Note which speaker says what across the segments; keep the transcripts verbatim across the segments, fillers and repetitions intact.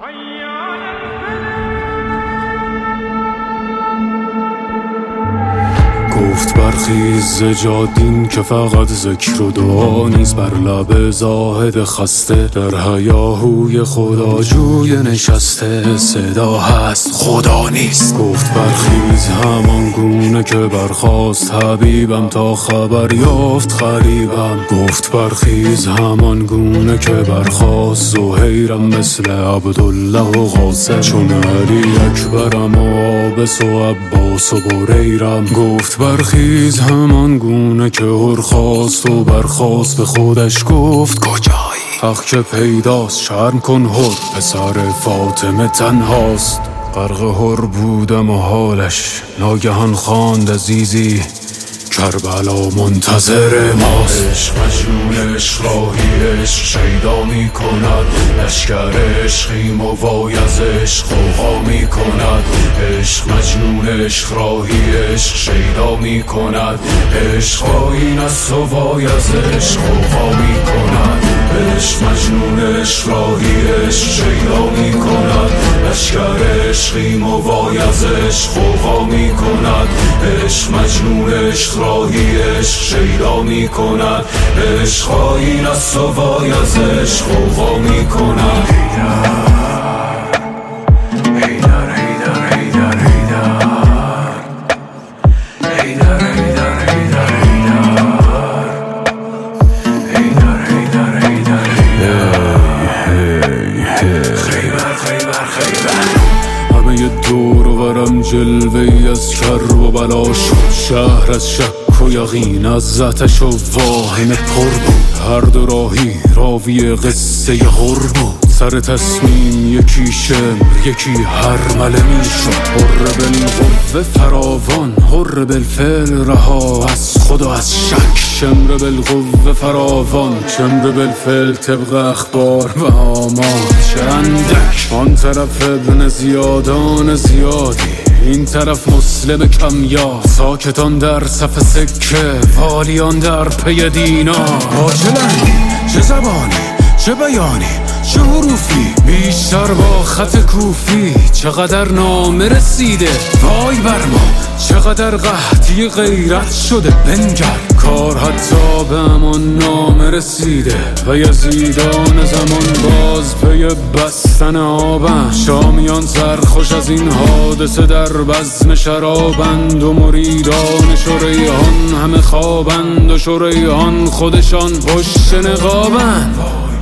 Speaker 1: گفت برخیز زجادین که فقط ذکر و دعا نیست، بر لب زاهد خسته در هیاهوی خداجوی نشسته صدا هست خدا نیست. گفت برخیز همان گونه که برخاست حبیبم تا خبر یافت غریبم. گفت برخیز همان گونه که برخاست زهیرم مثل عبدالله و قاسم، چون علی اکبرم و عابس و عباس و بریرم. گفت برخیز همان گونه که هرخاست و برخاست به خودش گفت کجایی؟ حق که پیداست شرم کن هر پسر فاطمه تنهاست. غرق هر بودم و حالش ناگهان خواند عزیزی کربلا منتظر ماست. عشق مجنون عشق راهی عشق شیدا می کند، لشکر عشقیم و وای از عشق غوغا می کند. عشق مجنون عشق راهی عشق شیدا می کند، عشق آیین است و وای از عشق غوغا می کند. عشق مجنون عشق راهی عشق شیدا می کند، لشکر عشقیم و وای از عشق غوغا می کند. عشق مجنون عشق راهی عشق شیدا می کند، عشق آیین است و وای از عشق غوغا می کند. دور و برم جلوه‌ای از کر و بلا شد، شهر از شک و یقین از آتش و واهمه پر بود. هر دو راهی راوی قصه هر بود، سر تصمیم یکی شمر یکی هرمله می شد. حر بالقوه فراوان حر بالفعل رها از خود و از شک، شمر بالقوه فراوان شمر بالفعل طبق اخبار و آماد چندک. آن طرف ابن زیادان زیادی این طرف مسلم کمیاب، ساکتان در صف سکه والیان در پی دینار. عاجلن چه زبانی چه بیانی چه حروفی بیشتر با خط کوفی، چقدر نامه رسیده وای بر ما، چقدر قحطی غیرت شده بنگر. کار حتی به همان نامه رسیده و یزیدان زمان باز پی بستن آبند. شامیان سرخوش از این حادثه در بزم شرابند و مریدان شریحان همه خوابند و شریحان خودشان پشت نقابند.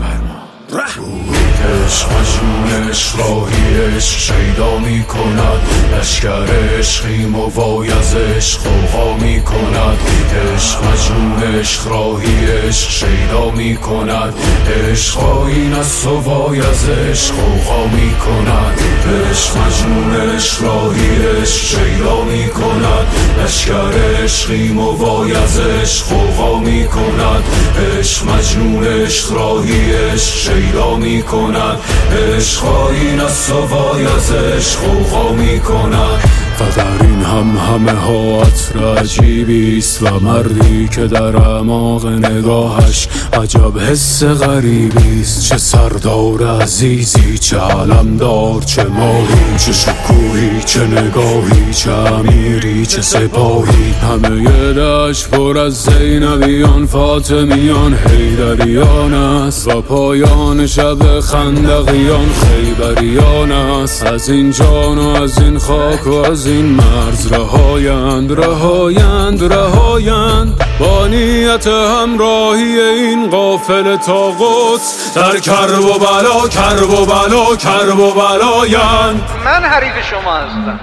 Speaker 1: عشق مجنون عشق راهی عشق شیدا می کند، لشکر عشقیم و وای از عشق غوغا می کند. عشق مجنون عشق راهی عشق شیدا می کند، عشق آیین است و وای از عشق غوغا می کند. عشق مجنون عشق راهی عشق شیدا می کند، لشکر عشقیم و وای از عشق غوغا می کند. عشق مجنون عشق راهی عشق شیدا می کند، عشق آیین است و وای از عشق غوغا می کند. و در این هم همه ها عطر عجیبیست و مردی که در اعماق نگاهش عجب حس غریبیست. چه سردار عزیزی چه علمدار چه ماهی، چه شکوهی چه نگاهی چه امیری چه سپاهی. همه دشت پر از زینبیان فاطمیان حیدریان است و پایان شب خندقیان خیبریان است. از این جان و از این خاک و از این مرز رهایند رهایند رهایند با نیت همراهی این قافله تا قدس. در کرب و بلا کرب و بلا کرب و بلایند.
Speaker 2: من حریف شما هستم.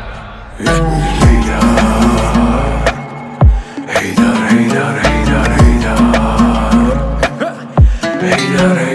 Speaker 1: هیدر هیدر هیدر هیدر هیدر هیدر